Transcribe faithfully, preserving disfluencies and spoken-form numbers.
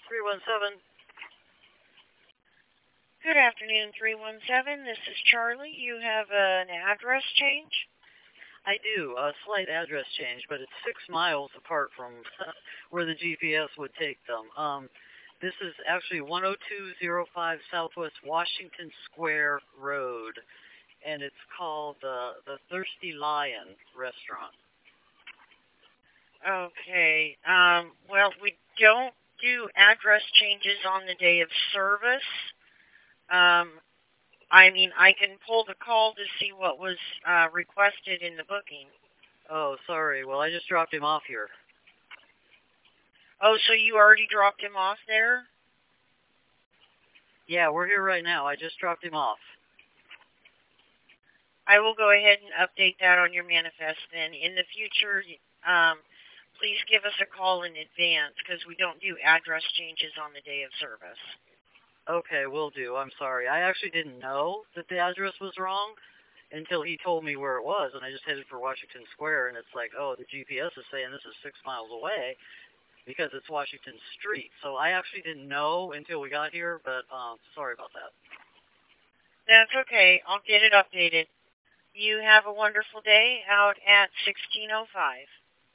three one seven. Good afternoon, three one seven. This is Charlie. You have an address change? I do, a slight address change, but it's six miles apart from where the G P S would take them. Um, this is actually one oh two oh five Southwest Washington Square Road, and it's called uh, the Thirsty Lion Restaurant. Okay. Um, well, we don't do address changes on the day of service. Um, I mean, I can pull the call to see what was uh, requested in the booking. Oh, sorry. Well, I just dropped him off here. Oh, so you already dropped him off there? Yeah, we're here right now. I just dropped him off. I will go ahead and update that on your manifest then. In the future, um, please give us a call in advance because we don't do address changes on the day of service. Okay, will do. I'm sorry. I actually didn't know that the address was wrong until he told me where it was, and I just headed for Washington Square, and it's like, oh, the G P S is saying this is six miles away because it's Washington Street. So I actually didn't know until we got here, but um, sorry about that. That's okay. I'll get it updated. You have a wonderful day out at sixteen oh five.